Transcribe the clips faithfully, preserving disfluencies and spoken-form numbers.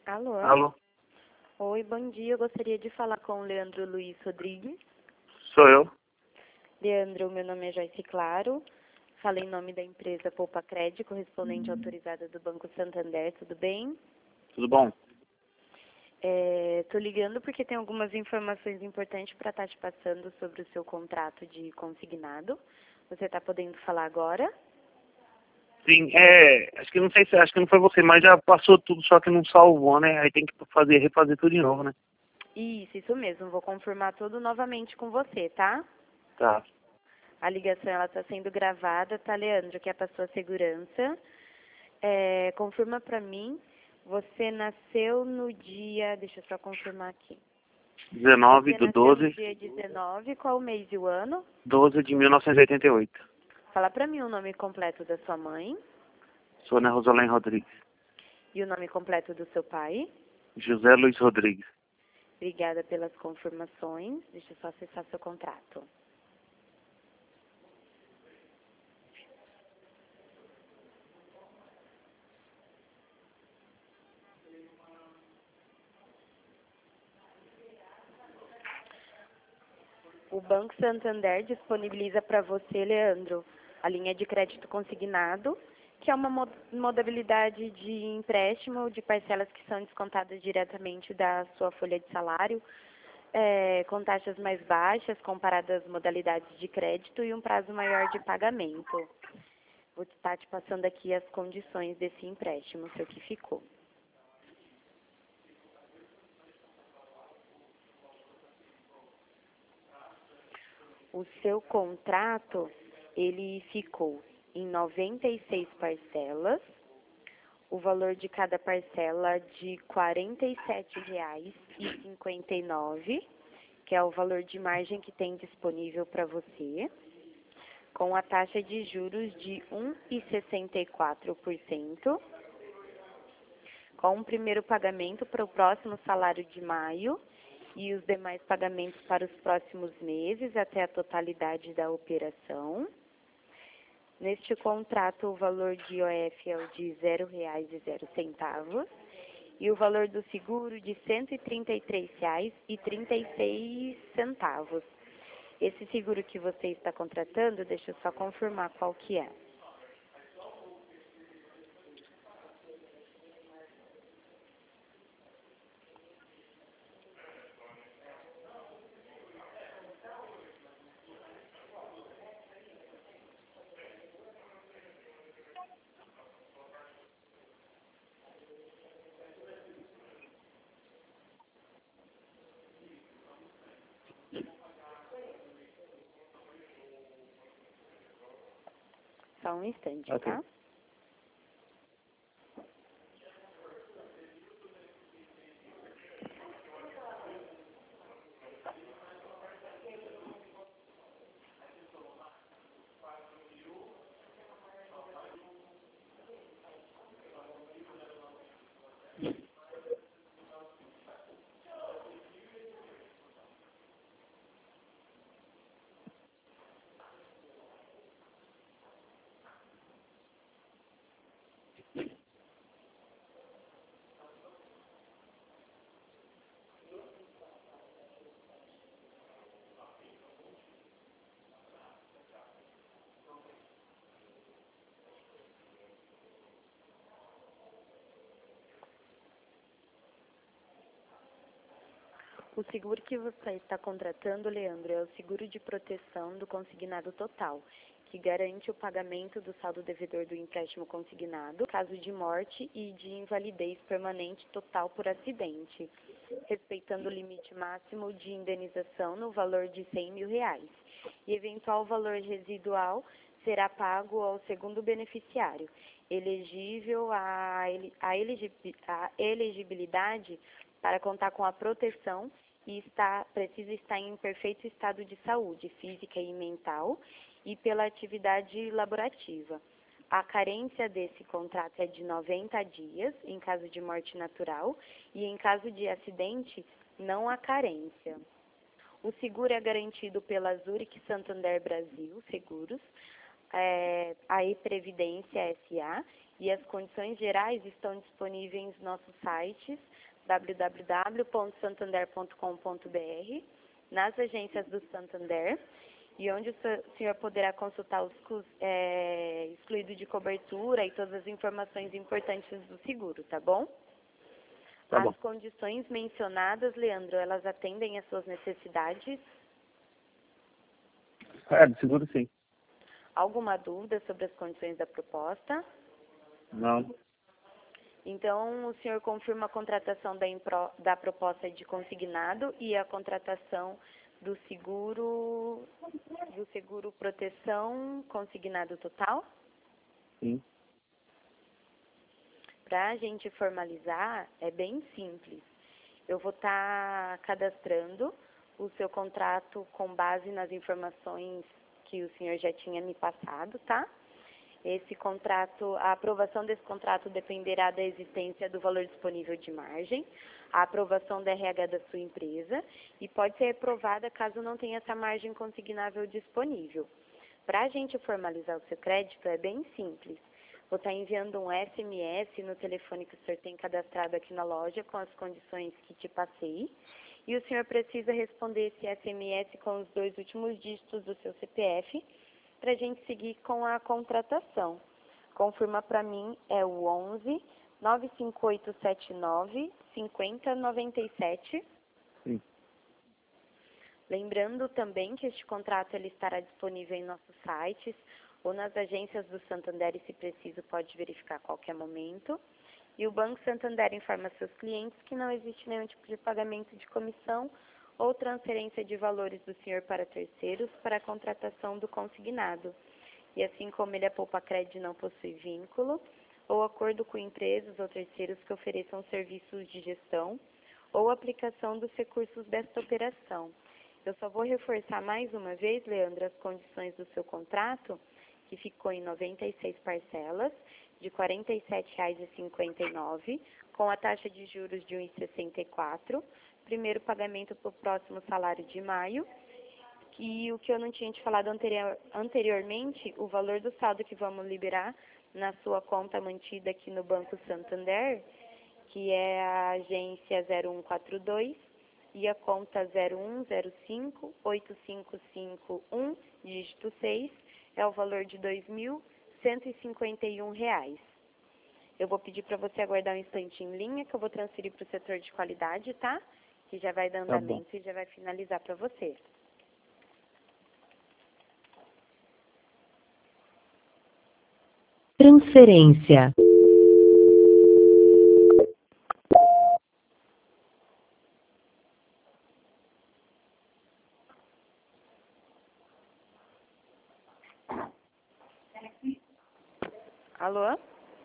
Alô? Alô? Oi, bom dia. Eu gostaria de falar com o Leandro Luiz Rodrigues. Sou eu. Leandro, meu nome é Joyce Claro. Falo em nome da empresa Poupa Crédito, correspondente autorizada do Banco Santander. Tudo bem? Tudo bom? Estou ligando porque tem algumas informações importantes para estar te passando sobre o seu contrato de consignado. Você está podendo falar agora? Sim, é. Acho que não sei se acho que não foi você, mas já passou tudo, só que não salvou, né? Aí tem que fazer, refazer tudo de novo, né? Isso, isso mesmo. Vou confirmar tudo novamente com você, tá? Tá. A ligação ela está sendo gravada, tá, Leandro? Que é para sua segurança. É, confirma para mim. Você nasceu no dia. Deixa eu só confirmar aqui. dezenove Você do nasceu no doze, dia dezenove. Qual o mês e o ano? doze de mil novecentos e oitenta e oito. Fala para mim o nome completo da sua mãe Sônia Rosolém Rodrigues. e o nome completo do seu pai. José Luiz Rodrigues. Obrigada pelas confirmações. Deixa eu só acessar seu contrato. O Banco Santander disponibiliza para você, Leandro, a linha de crédito consignado, que é uma mo- modalidade de empréstimo de parcelas que são descontadas diretamente da sua folha de salário, é, com taxas mais baixas comparadas às modalidades de crédito e um prazo maior de pagamento. Vou estar te passando aqui as condições desse empréstimo, seu que ficou. O seu contrato, ele ficou em noventa e seis parcelas, o valor de cada parcela de quarenta e sete reais e cinquenta e nove centavos, que é o valor de margem que tem disponível para você, com a taxa de juros de um vírgula sessenta e quatro por cento, com o primeiro pagamento para o próximo salário de maio e os demais pagamentos para os próximos meses até a totalidade da operação. Neste contrato, o valor de I O F é o de zero reais e zero centavos e o valor do seguro de cento e trinta e três reais e trinta e seis centavos. Esse seguro que você está contratando, deixa eu só confirmar qual que é. Só um instante, Ok. tá? O seguro que você está contratando, Leandro, é o seguro de proteção do consignado total, que garante o pagamento do saldo devedor do empréstimo consignado, caso de morte e de invalidez permanente total por acidente, respeitando o limite máximo de indenização no valor de cem mil reais. E eventual valor residual será pago ao segundo beneficiário, elegível à ele- à elegi- à elegibilidade para contar com a proteção e está, precisa estar em perfeito estado de saúde física e mental e pela atividade laborativa. A carência desse contrato é de noventa dias, em caso de morte natural, e em caso de acidente, não há carência. O seguro é garantido pela Zurich Santander Brasil Seguros, é, a E-Previdência S A E as condições gerais estão disponíveis nos nossos sites w w w ponto santander ponto com ponto b r, nas agências do Santander, e onde o senhor poderá consultar os custos é, excluídos de cobertura e todas as informações importantes do seguro, tá bom? Tá As bom. condições mencionadas, Leandro, elas atendem às suas necessidades? É, de seguro sim. Alguma dúvida sobre as condições da proposta? Não. Então, o senhor confirma a contratação da, impro, da proposta de consignado e a contratação do seguro, do seguro proteção consignado total? Sim. Para a gente formalizar, é bem simples. Eu vou estar cadastrando o seu contrato com base nas informações que o senhor já tinha me passado, tá? Esse contrato, a aprovação desse contrato dependerá da existência do valor disponível de margem, a aprovação da R H da sua empresa e pode ser aprovada caso não tenha essa margem consignável disponível. Para a gente formalizar o seu crédito é bem simples. Vou estar enviando um S M S no telefone que o senhor tem cadastrado aqui na loja com as condições que te passei. E o senhor precisa responder esse S M S com os dois últimos dígitos do seu C P F para a gente seguir com a contratação. Confirma para mim, é o onze, nove cinco oito sete nove, cinco zero nove sete. Sim. Lembrando também que este contrato ele estará disponível em nossos sites ou nas agências do Santander e, se preciso, pode verificar a qualquer momento. E o Banco Santander informa seus clientes que não existe nenhum tipo de pagamento de comissão ou transferência de valores do senhor para terceiros para a contratação do consignado. E assim como ele é poupa-crédito e não possui vínculo, ou acordo com empresas ou terceiros que ofereçam serviços de gestão ou aplicação dos recursos desta operação. Eu só vou reforçar mais uma vez, Leandro, as condições do seu contrato, que ficou em noventa e seis parcelas, de quarenta e sete reais e cinquenta e nove centavos, com a taxa de juros de um vírgula sessenta e quatro, primeiro pagamento para o próximo salário de maio, e o que eu não tinha te falado anterior, anteriormente, o valor do saldo que vamos liberar na sua conta mantida aqui no Banco Santander, que é a agência zero um quatro dois e a conta zero um zero cinco oito cinco cinco um, dígito seis, é o valor de dois mil cento e cinquenta e um reais. Eu vou pedir para você aguardar um instante em linha, que eu vou transferir para o setor de qualidade, tá? Que já vai dar andamento e já vai finalizar para você. Transferência. Alô?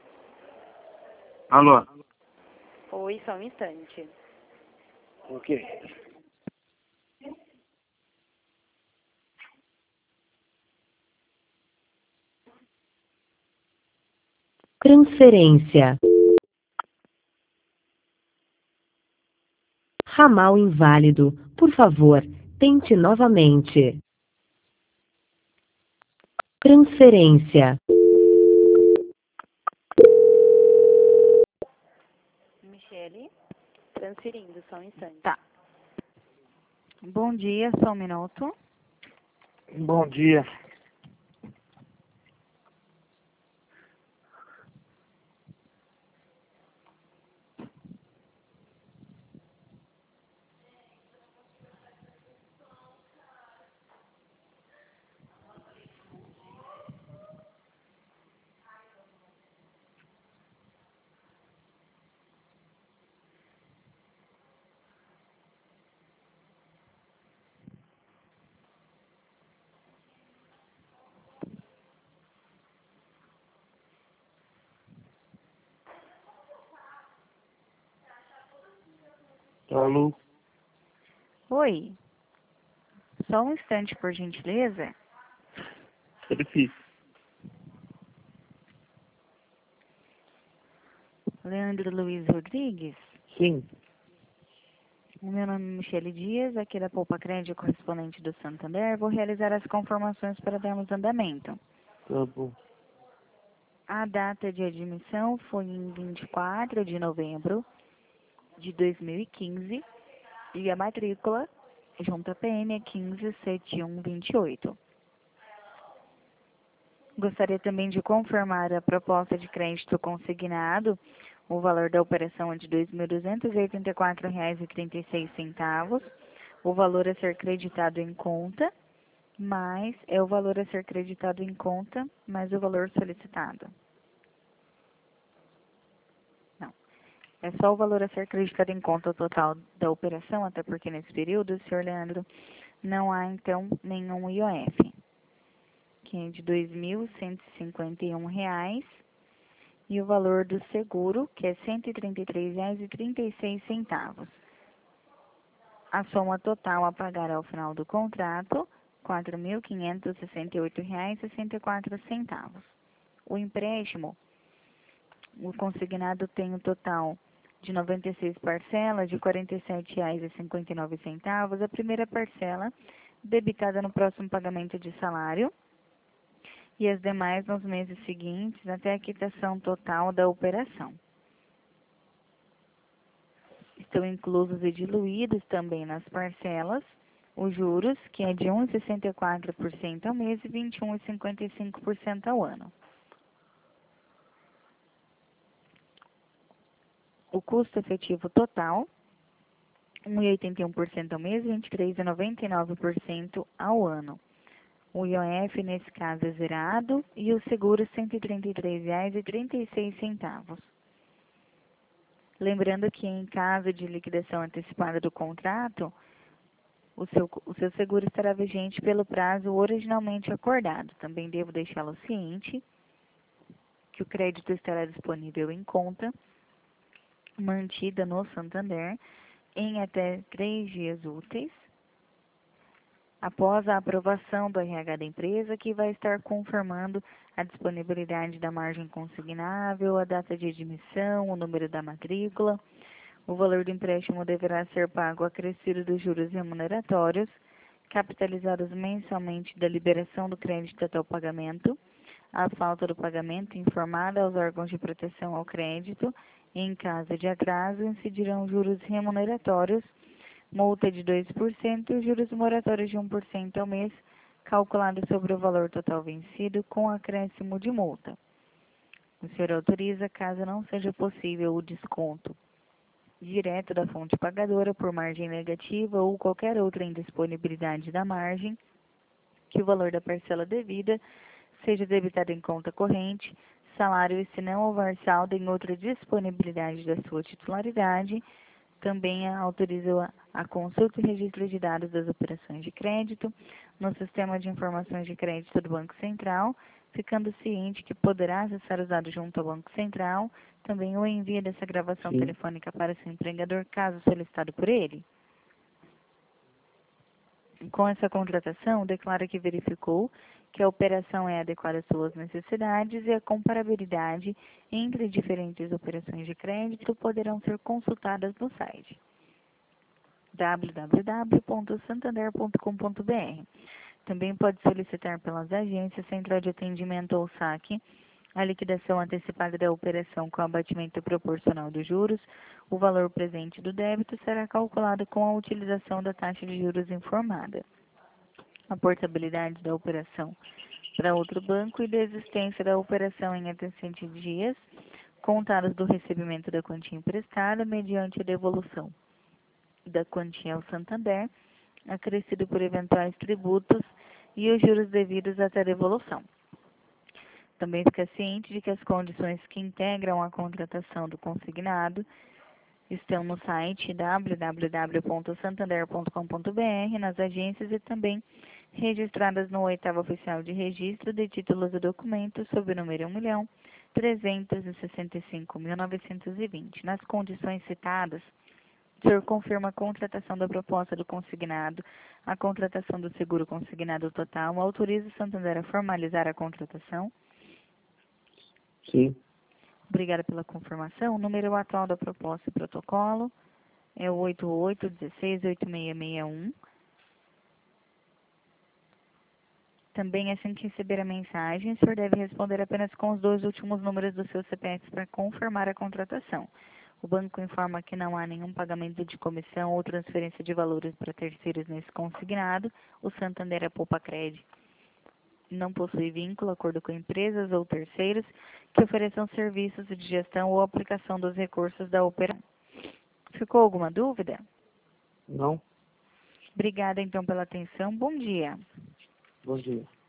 Alô? Oi, só um instante. Ok. Transferência. Ramal inválido. Por favor, tente novamente. Transferência. Michele, transferindo, só um instante. Tá. Bom dia, só um minuto. Bom dia. Alô? Oi. Só um instante, por gentileza. É difícil. Leandro Luiz Rodrigues. Sim. O meu nome é Michele Dias, aqui da Poupa Crédito, correspondente do Santander. Vou realizar as conformações para darmos andamento. Tá bom. A data de admissão foi em vinte e quatro de novembro de dois mil e quinze e a matrícula junto à P N é quinze setenta e um vinte e oito. Gostaria também de confirmar a proposta de crédito consignado. O valor da operação é de dois mil duzentos e oitenta e quatro reais e trinta e seis centavos. O valor a ser creditado em conta, mais é o valor a ser creditado em conta, mais o valor solicitado. Não, é só o valor a ser creditado em conta total da operação, até porque nesse período, senhor Leandro, não há então nenhum I O F, que é de dois mil cento e cinquenta e um reais. E o valor do seguro, que é cento e trinta e três reais e trinta e seis centavos. A soma total a pagar ao final do contrato, quatro mil quinhentos e sessenta e oito reais e sessenta e quatro centavos. O empréstimo, o consignado tem um total de noventa e seis parcelas de quarenta e sete reais e cinquenta e nove centavos. A primeira parcela debitada no próximo pagamento de salário, e as demais nos meses seguintes, até a quitação total da operação. Estão inclusos e diluídos também nas parcelas os juros, que é de um vírgula sessenta e quatro por cento ao mês e vinte e um vírgula cinquenta e cinco por cento ao ano. O custo efetivo total, um vírgula oitenta e um por cento ao mês e vinte e três vírgula noventa e nove por cento ao ano. O I O F, nesse caso, é zerado e o seguro cento e trinta e três reais e trinta e seis centavos. Lembrando que em caso de liquidação antecipada do contrato, o seu, o seu seguro estará vigente pelo prazo originalmente acordado. Também devo deixá-lo ciente que o crédito estará disponível em conta, mantida no Santander, em até três dias úteis, após a aprovação do R H da empresa, que vai estar confirmando a disponibilidade da margem consignável, a data de admissão, o número da matrícula. O valor do empréstimo deverá ser pago acrescido dos juros remuneratórios, capitalizados mensalmente da liberação do crédito até o pagamento. A falta do pagamento informada aos órgãos de proteção ao crédito. Em caso de atraso, incidirão juros remuneratórios, multa de dois por cento e juros moratórios de um por cento ao mês, calculado sobre o valor total vencido, com acréscimo de multa. O senhor autoriza, caso não seja possível o desconto direto da fonte pagadora por margem negativa ou qualquer outra indisponibilidade da margem, que o valor da parcela devida seja debitado em conta corrente, salário e se não houver saldo em outra disponibilidade da sua titularidade. Também autoriza a consulta e registro de dados das operações de crédito no Sistema de Informações de Crédito do Banco Central, ficando ciente que poderá acessar os dados junto ao Banco Central, também o envio dessa gravação Sim. telefônica para seu empregador, caso solicitado por ele. Com essa contratação, declara que verificou que a operação é adequada às suas necessidades e a comparabilidade entre diferentes operações de crédito poderão ser consultadas no site w w w ponto santander ponto com ponto b r. Também pode solicitar pelas agências, Central de Atendimento ou saque, a liquidação antecipada da operação com abatimento proporcional dos juros. O valor presente do débito será calculado com a utilização da taxa de juros informada. A portabilidade da operação para outro banco e da existência da operação em até cento dias, contados do recebimento da quantia emprestada, mediante a devolução da quantia ao Santander, acrescido por eventuais tributos e os juros devidos até a devolução. Também fica ciente de que as condições que integram a contratação do consignado estão no site w w w ponto santander ponto com ponto b r, nas agências e também registradas no oitavo oficial de registro de títulos e documentos sob o número um milhão trezentos e sessenta e cinco mil novecentos e vinte. Nas condições citadas, o senhor confirma a contratação da proposta do consignado, a contratação do seguro consignado total, autoriza o Santander a formalizar a contratação. Sim. Obrigada pela confirmação. O número atual da proposta e protocolo é o oito oito um seis oito seis seis um. Também, assim que receber a mensagem, o senhor deve responder apenas com os dois últimos números do seu C P F para confirmar a contratação. O banco informa que não há nenhum pagamento de comissão ou transferência de valores para terceiros nesse consignado. O Santander Poupa-Cred não possui vínculo, acordo com empresas ou terceiros que ofereçam serviços de gestão ou aplicação dos recursos da operação. Ficou alguma dúvida? Não? Obrigada, então, pela atenção. Bom dia. Bom dia.